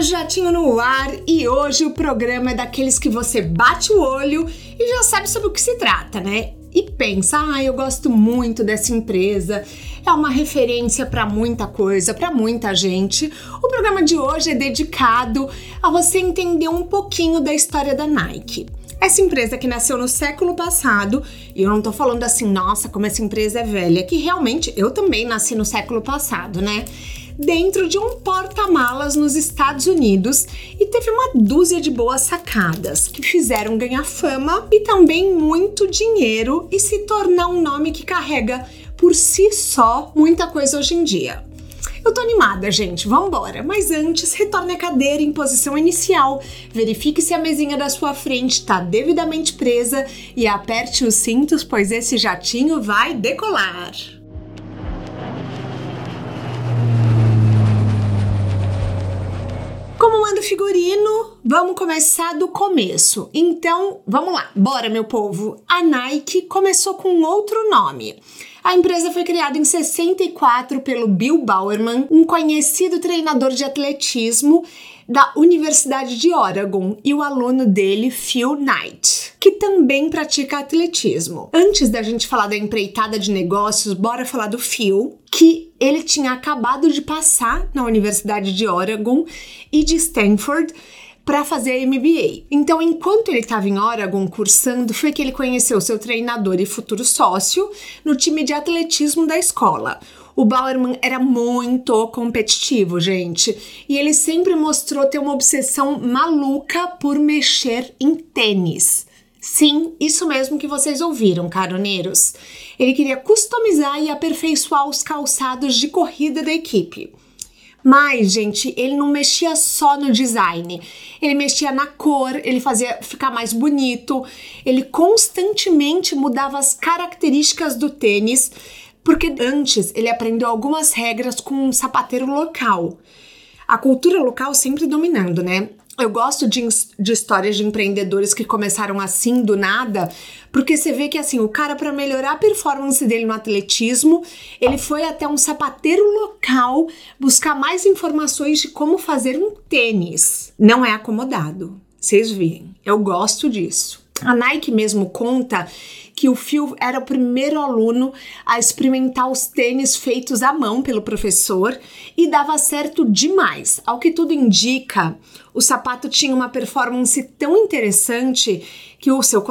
Jatinho no ar e hoje o programa é daqueles que você bate o olho e já sabe sobre o que se trata, né? E pensa, eu gosto muito dessa empresa, é uma referência para muita coisa, para muita gente. O programa de hoje é dedicado a você entender um pouquinho da história da Nike. Essa empresa que nasceu no século passado, e eu não tô falando assim, nossa, como essa empresa é velha, que realmente eu também nasci no século passado, né? Dentro de um porta-malas nos Estados Unidos e teve uma dúzia de boas sacadas que fizeram ganhar fama e também muito dinheiro e se tornar um nome que carrega por si só muita coisa hoje em dia. Eu tô animada, gente, vambora, mas antes retorne a cadeira em posição inicial, verifique se a mesinha da sua frente tá devidamente presa e aperte os cintos, pois esse jatinho vai decolar. Como manda o figurino, vamos começar do começo. Então, vamos lá, bora meu povo. A Nike começou com outro nome. A empresa foi criada em 64 pelo Bill Bowerman, um conhecido treinador de atletismo da Universidade de Oregon, e o aluno dele, Phil Knight, que também pratica atletismo. Antes da gente falar da empreitada de negócios, bora falar do Phil, que ele tinha acabado de passar na Universidade de Oregon e de Stanford para fazer a MBA. Então, enquanto ele estava em Oregon cursando, foi que ele conheceu seu treinador e futuro sócio no time de atletismo da escola. O Bowerman era muito competitivo, gente, e ele sempre mostrou ter uma obsessão maluca por mexer em tênis. Sim, isso mesmo que vocês ouviram, caroneiros. Ele queria customizar e aperfeiçoar os calçados de corrida da equipe. Mas, gente, ele não mexia só no design, ele mexia na cor, ele fazia ficar mais bonito, ele constantemente mudava as características do tênis, porque antes ele aprendeu algumas regras com um sapateiro local. A cultura local sempre dominando, né? Eu gosto de histórias de empreendedores que começaram assim do nada, porque você vê que assim, o cara, para melhorar a performance dele no atletismo, ele foi até um sapateiro local buscar mais informações de como fazer um tênis. Não é acomodado, vocês veem, eu gosto disso. A Nike mesmo conta que o Phil era o primeiro aluno a experimentar os tênis feitos à mão pelo professor e dava certo demais. Ao que tudo indica, o sapato tinha uma performance tão interessante que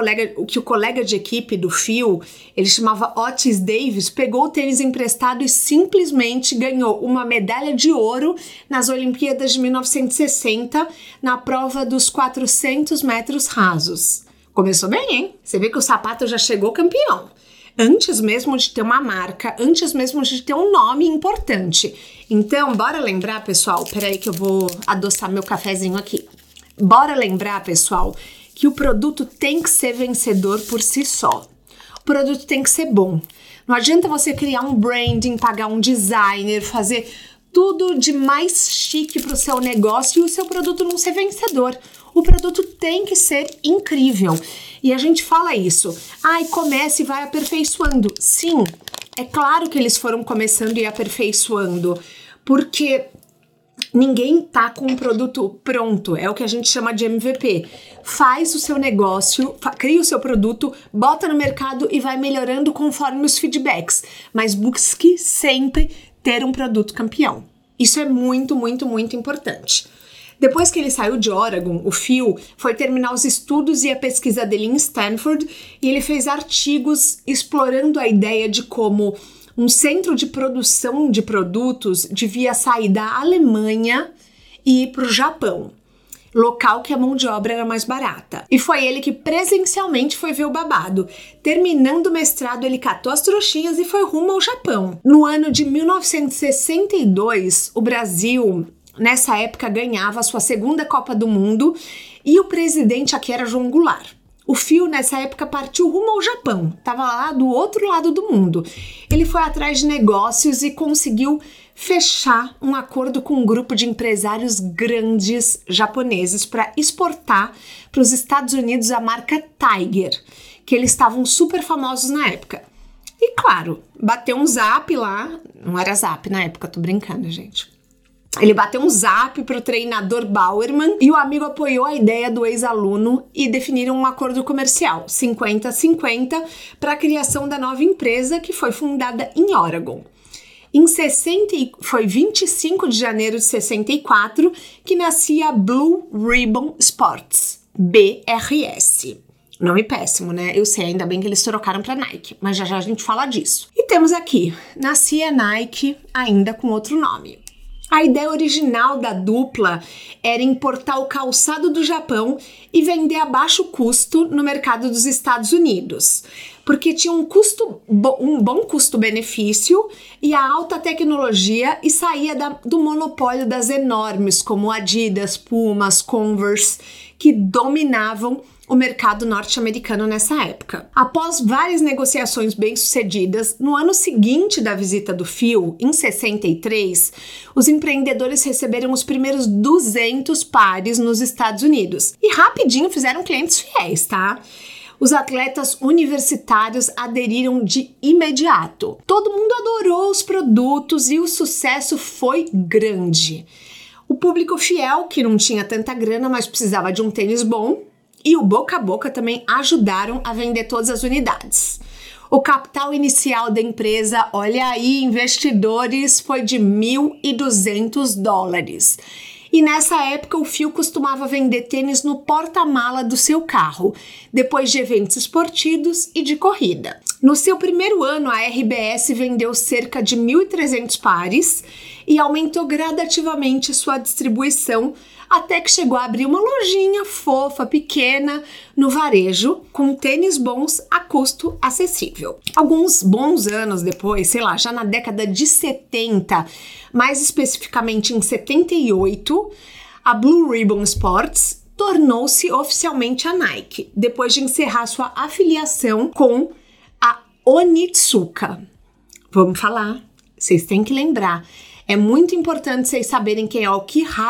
o colega de equipe do Phil, ele chamava Otis Davis, pegou o tênis emprestado e simplesmente ganhou uma medalha de ouro nas Olimpíadas de 1960 na prova dos 400 metros rasos. Começou bem, hein? Você vê que o sapato já chegou campeão. Antes mesmo de ter uma marca, antes mesmo de ter um nome importante. Então, bora lembrar, pessoal, peraí que eu vou adoçar meu cafezinho aqui. Bora lembrar, pessoal, que o produto tem que ser vencedor por si só. O produto tem que ser bom. Não adianta você criar um branding, pagar um designer, fazer tudo de mais chique para o seu negócio e o seu produto não ser vencedor. O produto tem que ser incrível. E a gente fala isso. Comece e vai aperfeiçoando. Sim, é claro que eles foram começando e aperfeiçoando, porque ninguém tá com um produto pronto. É o que a gente chama de MVP. Faz o seu negócio, cria o seu produto, bota no mercado e vai melhorando conforme os feedbacks. Mas busque sempre ter um produto campeão. Isso é muito, muito, muito importante. Depois que ele saiu de Oregon, o Phil foi terminar os estudos e a pesquisa dele em Stanford e ele fez artigos explorando a ideia de como um centro de produção de produtos devia sair da Alemanha e ir para o Japão, local que a mão de obra era mais barata. E foi ele que presencialmente foi ver o babado. Terminando o mestrado, ele catou as trouxinhas e foi rumo ao Japão. No ano de 1962, o Brasil, nessa época, ganhava a sua segunda Copa do Mundo e o presidente aqui era João Goulart. O Phil, nessa época, partiu rumo ao Japão, estava lá do outro lado do mundo. Ele foi atrás de negócios e conseguiu fechar um acordo com um grupo de empresários grandes japoneses para exportar para os Estados Unidos a marca Tiger, que eles estavam super famosos na época. E claro, bateu um zap lá, não era zap na época, tô brincando, gente. Ele bateu um zap pro treinador Bowerman e o amigo apoiou a ideia do ex-aluno e definiram um acordo comercial, 50-50, para a criação da nova empresa que foi fundada em Oregon. Foi 25 de janeiro de 64 que nascia a Blue Ribbon Sports, BRS. Nome péssimo, né? Eu sei, ainda bem que eles trocaram para Nike, mas já a gente fala disso. E temos aqui, nascia Nike ainda com outro nome. A ideia original da dupla era importar o calçado do Japão e vender a baixo custo no mercado dos Estados Unidos, porque tinha um bom custo-benefício e a alta tecnologia e saía do monopólio das enormes como Adidas, Pumas, Converse, que dominavam o mercado norte-americano nessa época. Após várias negociações bem-sucedidas, no ano seguinte da visita do Phil, em 63, os empreendedores receberam os primeiros 200 pares nos Estados Unidos e rapidinho fizeram clientes fiéis, tá? Os atletas universitários aderiram de imediato. Todo mundo adorou os produtos e o sucesso foi grande. O público fiel, que não tinha tanta grana, mas precisava de um tênis bom, e o boca a boca também ajudaram a vender todas as unidades. O capital inicial da empresa, olha aí, investidores, foi de $1.200. E nessa época o Phil costumava vender tênis no porta-mala do seu carro, depois de eventos esportivos e de corrida. No seu primeiro ano, a RBS vendeu cerca de 1.300 pares e aumentou gradativamente sua distribuição até que chegou a abrir uma lojinha fofa, pequena, no varejo, com tênis bons a custo acessível. Alguns bons anos depois, sei lá, já na década de 70, mais especificamente em 78, a Blue Ribbon Sports tornou-se oficialmente a Nike, depois de encerrar sua afiliação com a Onitsuka. Vamos falar, vocês têm que lembrar. É muito importante vocês saberem quem é o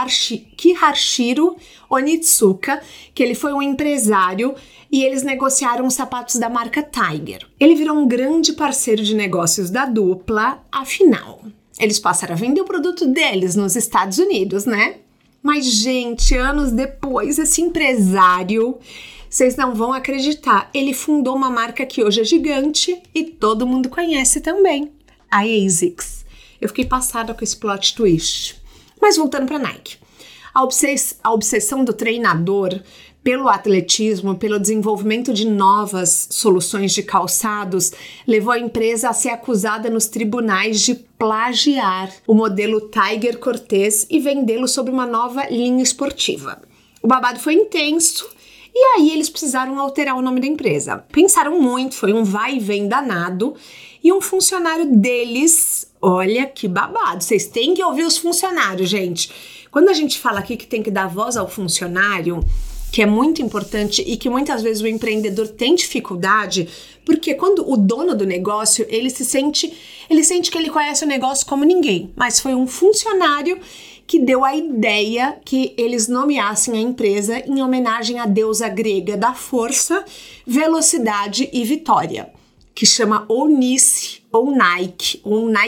Kihachiro Onitsuka, que ele foi um empresário e eles negociaram os sapatos da marca Tiger. Ele virou um grande parceiro de negócios da dupla, afinal, eles passaram a vender o produto deles nos Estados Unidos, né? Mas, gente, anos depois, esse empresário, vocês não vão acreditar, ele fundou uma marca que hoje é gigante e todo mundo conhece também, a ASICS. Eu fiquei passada com esse plot twist. Mas voltando para Nike. A obsessão do treinador pelo atletismo, pelo desenvolvimento de novas soluções de calçados, levou a empresa a ser acusada nos tribunais de plagiar o modelo Tiger Cortez e vendê-lo sob uma nova linha esportiva. O babado foi intenso e aí eles precisaram alterar o nome da empresa. Pensaram muito, foi um vai e vem danado e um funcionário deles... Olha que babado, vocês têm que ouvir os funcionários, gente. Quando a gente fala aqui que tem que dar voz ao funcionário, que é muito importante e que muitas vezes o empreendedor tem dificuldade, porque quando o dono do negócio, ele sente que ele conhece o negócio como ninguém, mas foi um funcionário que deu a ideia que eles nomeassem a empresa em homenagem à deusa grega da força, velocidade e vitória, que chama Eunice, ou Nike,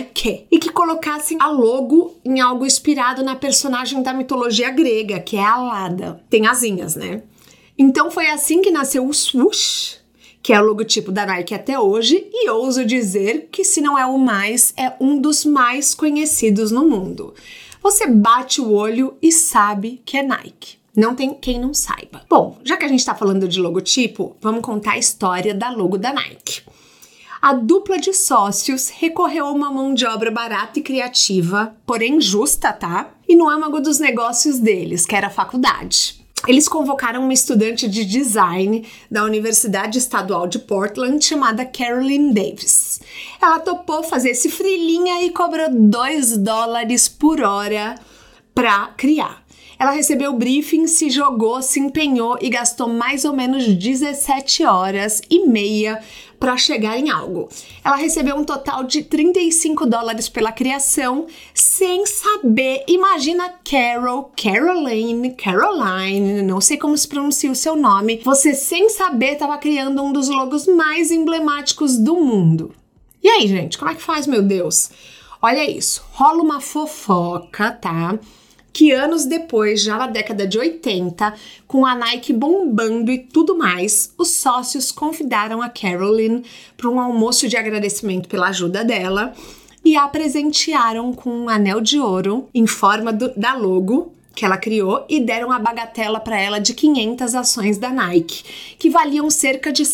e que colocassem a logo em algo inspirado na personagem da mitologia grega, que é a Hallada. Tem asinhas, né? Então foi assim que nasceu o swoosh, que é o logotipo da Nike até hoje, e ouso dizer que se não é o mais, é um dos mais conhecidos no mundo. Você bate o olho e sabe que é Nike. Não tem quem não saiba. Bom, já que a gente tá falando de logotipo, vamos contar a história da logo da Nike. A dupla de sócios recorreu a uma mão de obra barata e criativa, porém justa, tá? E no âmago dos negócios deles, que era a faculdade. Eles convocaram uma estudante de design da Universidade Estadual de Portland chamada Carolyn Davis. Ela topou fazer esse freelinha e cobrou $2 por hora para criar. Ela recebeu o briefing, se jogou, se empenhou e gastou mais ou menos 17 horas e meia para chegar em algo. Ela recebeu um total de $35 pela criação, sem saber. Imagina Caroline, não sei como se pronuncia o seu nome. Você, sem saber, estava criando um dos logos mais emblemáticos do mundo. E aí, gente, como é que faz, meu Deus? Olha isso, rola uma fofoca, tá? Que anos depois, já na década de 80, com a Nike bombando e tudo mais, os sócios convidaram a Caroline para um almoço de agradecimento pela ajuda dela e a presentearam com um anel de ouro em forma da logo que ela criou e deram a bagatela para ela de 500 ações da Nike, que valiam cerca de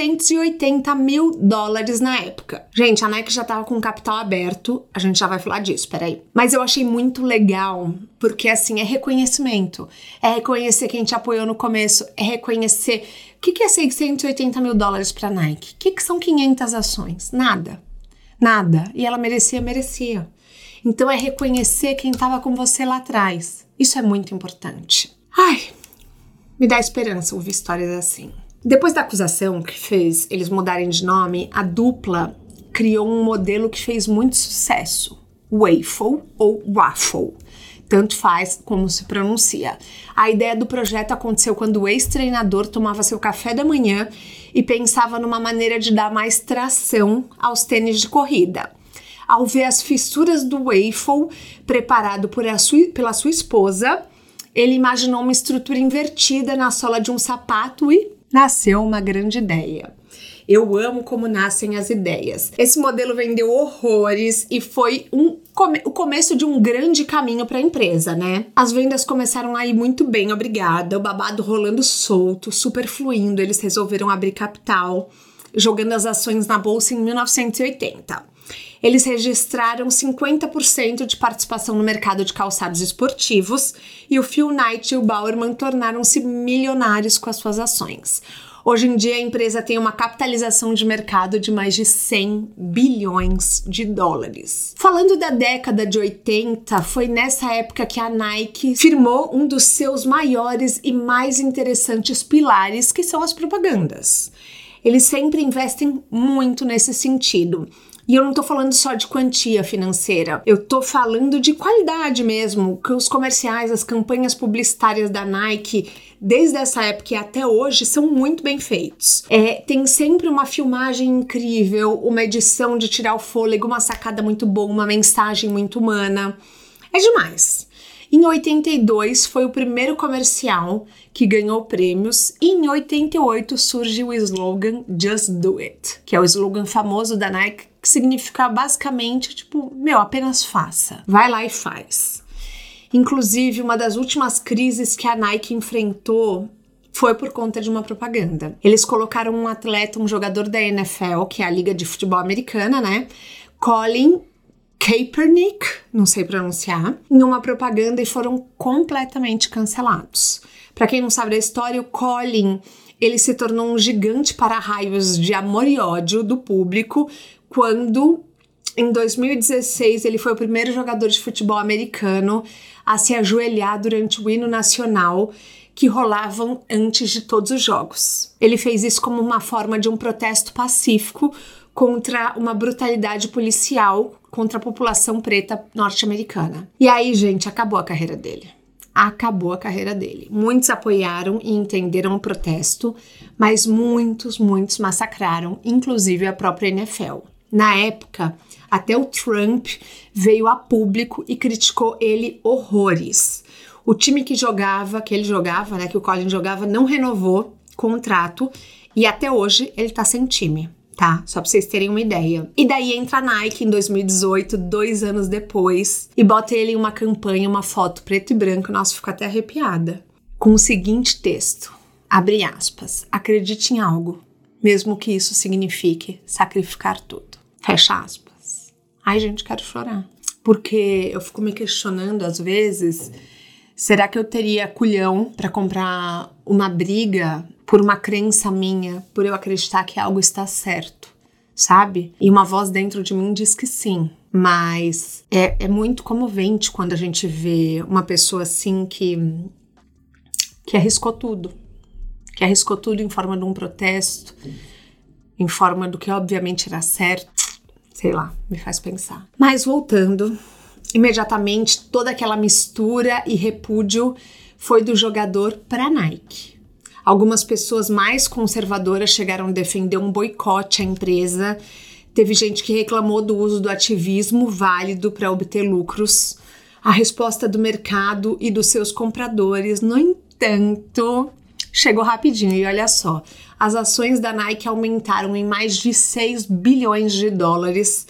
$680 mil na época. Gente, a Nike já tava com capital aberto, a gente já vai falar disso, peraí. Mas eu achei muito legal, porque assim, é reconhecimento. É reconhecer quem te apoiou no começo, é reconhecer... O que é $680 mil pra Nike? O que são 500 ações? Nada. E ela merecia. Então é reconhecer quem tava com você lá atrás. Isso é muito importante. Ai, me dá esperança ouvir histórias assim. Depois da acusação que fez eles mudarem de nome, a dupla criou um modelo que fez muito sucesso. Waffle ou Waffle. Tanto faz como se pronuncia. A ideia do projeto aconteceu quando o ex-treinador tomava seu café da manhã e pensava numa maneira de dar mais tração aos tênis de corrida. Ao ver as fissuras do waffle preparado pela sua esposa, ele imaginou uma estrutura invertida na sola de um sapato e nasceu uma grande ideia. Eu amo como nascem as ideias. Esse modelo vendeu horrores e foi o começo de um grande caminho para a empresa, né? As vendas começaram a ir muito bem, obrigada. O babado rolando solto, super fluindo. Eles resolveram abrir capital, jogando as ações na bolsa em 1980. Eles registraram 50% de participação no mercado de calçados esportivos e o Phil Knight e o Bowerman tornaram-se milionários com as suas ações. Hoje em dia, a empresa tem uma capitalização de mercado de mais de $100 bilhões. Falando da década de 80, foi nessa época que a Nike firmou um dos seus maiores e mais interessantes pilares, que são as propagandas. Eles sempre investem muito nesse sentido. E eu não tô falando só de quantia financeira, eu tô falando de qualidade mesmo, que os comerciais, as campanhas publicitárias da Nike, desde essa época e até hoje, são muito bem feitos. Tem sempre uma filmagem incrível, uma edição de tirar o fôlego, uma sacada muito boa, uma mensagem muito humana. É demais. Em 82 foi o primeiro comercial que ganhou prêmios e em 88 surge o slogan Just Do It, que é o slogan famoso da Nike, que significa basicamente, tipo, apenas faça. Vai lá e faz. Inclusive, uma das últimas crises que a Nike enfrentou foi por conta de uma propaganda. Eles colocaram um atleta, um jogador da NFL, que é a Liga de Futebol Americana, né? Colin Kaepernick, não sei pronunciar, em uma propaganda e foram completamente cancelados. Para quem não sabe da história, o Colin, ele se tornou um gigante para-raios de amor e ódio do público quando, em 2016, ele foi o primeiro jogador de futebol americano a se ajoelhar durante o hino nacional que rolavam antes de todos os jogos. Ele fez isso como uma forma de um protesto pacífico contra uma brutalidade policial contra a população preta norte-americana. E aí, gente, acabou a carreira dele. Muitos apoiaram e entenderam o protesto, mas muitos massacraram, inclusive a própria NFL. Na época, até o Trump veio a público e criticou ele horrores. O time que ele jogava, né, que o Colin jogava, não renovou contrato e até hoje ele tá sem time. Tá? Só pra vocês terem uma ideia. E daí entra a Nike em 2018, 2 anos depois, e bota ele em uma campanha, uma foto preto e branco, nossa, fico até arrepiada, com o seguinte texto, abre aspas, acredite em algo, mesmo que isso signifique sacrificar tudo, fecha aspas. Ai, gente, quero chorar. Porque eu fico me questionando, às vezes, será que eu teria culhão pra comprar uma briga por uma crença minha, por eu acreditar que algo está certo, sabe? E uma voz dentro de mim diz que sim, mas é muito comovente quando a gente vê uma pessoa assim que arriscou tudo, em forma de um protesto, em forma do que obviamente era certo, sei lá, me faz pensar. Mas voltando, imediatamente toda aquela mistura e repúdio foi do jogador para a Nike. Algumas pessoas mais conservadoras chegaram a defender um boicote à empresa, Teve gente que reclamou do uso do ativismo válido para obter lucros. A resposta do mercado e dos seus compradores, no entanto, chegou rapidinho. E olha só, as ações da Nike aumentaram em mais de 6 bilhões de dólares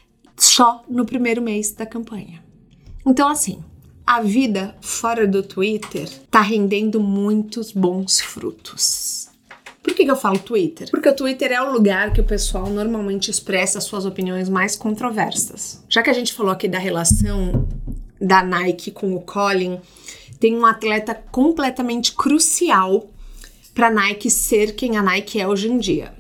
só no primeiro mês da campanha. Então, assim, a vida fora do Twitter tá rendendo muitos bons frutos. Por que eu falo Twitter? Porque o Twitter é o lugar que o pessoal normalmente expressa suas opiniões mais controversas. Já que a gente falou aqui da relação da Nike com o Colin, tem um atleta completamente crucial para a Nike ser quem a Nike é hoje em dia.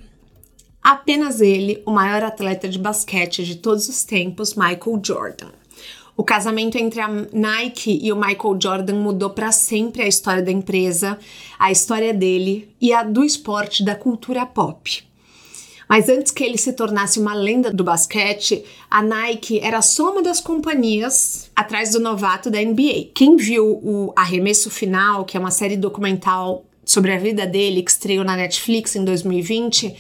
Apenas ele, o maior atleta de basquete de todos os tempos, Michael Jordan. O casamento entre a Nike e o Michael Jordan mudou para sempre a história da empresa, a história dele e a do esporte, da cultura pop. Mas antes que ele se tornasse uma lenda do basquete, a Nike era só uma das companhias atrás do novato da NBA. Quem viu o Arremesso Final, que é uma série documental sobre a vida dele, que estreou na Netflix em 2020,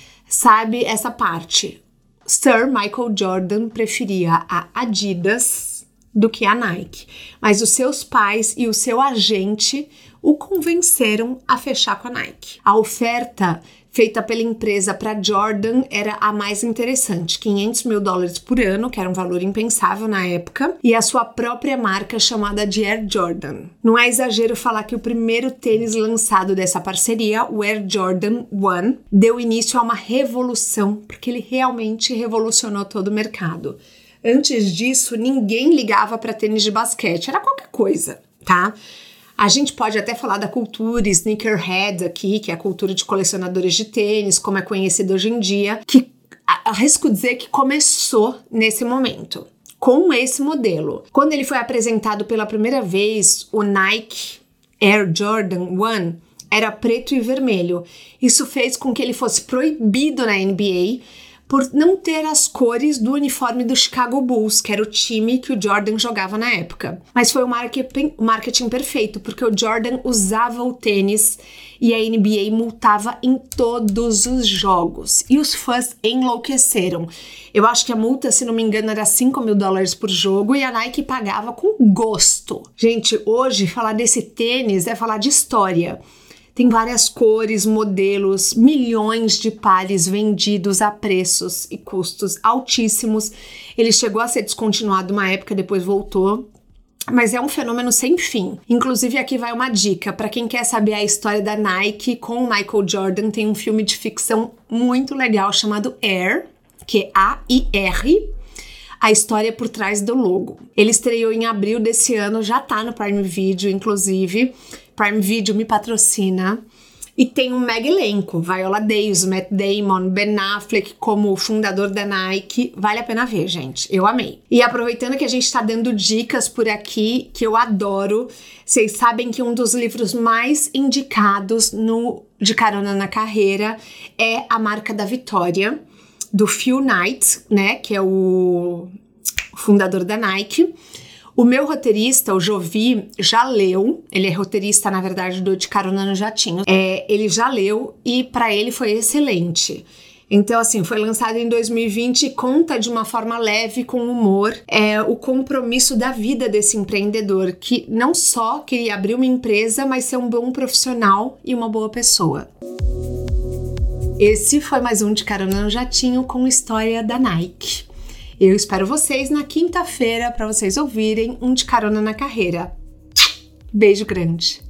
sabe essa parte. Sir Michael Jordan preferia a Adidas do que a Nike, mas os seus pais e o seu agente o convenceram a fechar com a Nike. A oferta feita pela empresa para Jordan era a mais interessante, $500 mil por ano, que era um valor impensável na época, e a sua própria marca chamada de Air Jordan. Não é exagero falar que o primeiro tênis lançado dessa parceria, o Air Jordan 1, deu início a uma revolução, porque ele realmente revolucionou todo o mercado. Antes disso, ninguém ligava para tênis de basquete, era qualquer coisa, tá? A gente pode até falar da cultura sneakerhead aqui, que é a cultura de colecionadores de tênis, como é conhecido hoje em dia, que arrisco dizer que começou nesse momento, com esse modelo. Quando ele foi apresentado pela primeira vez, o Nike Air Jordan 1 era preto e vermelho. Isso fez com que ele fosse proibido na NBA por não ter as cores do uniforme do Chicago Bulls, que era o time que o Jordan jogava na época. Mas foi o marketing perfeito, porque o Jordan usava o tênis e a NBA multava em todos os jogos. E os fãs enlouqueceram. Eu acho que a multa, se não me engano, era $5 mil por jogo e a Nike pagava com gosto. Gente, hoje falar desse tênis é falar de história. Tem várias cores, modelos, milhões de pares vendidos a preços e custos altíssimos. Ele chegou a ser descontinuado uma época, depois voltou. Mas é um fenômeno sem fim. Inclusive, aqui vai uma dica. Para quem quer saber a história da Nike com o Michael Jordan, tem um filme de ficção muito legal chamado Air, que é A-I-R. A história por trás do logo. Ele estreou em abril desse ano, já tá no Prime Video, inclusive. Prime Video me patrocina. E tem um mega elenco. Viola Davis, Matt Damon, Ben Affleck como fundador da Nike. Vale a pena ver, gente. Eu amei. E aproveitando que a gente tá dando dicas por aqui, que eu adoro, vocês sabem que um dos livros mais indicados no De Carona na Carreira é A Marca da Vitória, do Phil Knight, né, que é o fundador da Nike. O meu roteirista, o Jovi, já leu. Ele é roteirista, na verdade, do De Carona no Jatinho. Ele já leu e para ele foi excelente. Então, assim, foi lançado em 2020 e conta de uma forma leve, com humor, o compromisso da vida desse empreendedor, que não só queria abrir uma empresa, mas ser um bom profissional e uma boa pessoa. Esse foi mais um De Carona no Jatinho com história da Nike. Eu espero vocês na quinta-feira para vocês ouvirem um De Carona na Carreira. Beijo grande!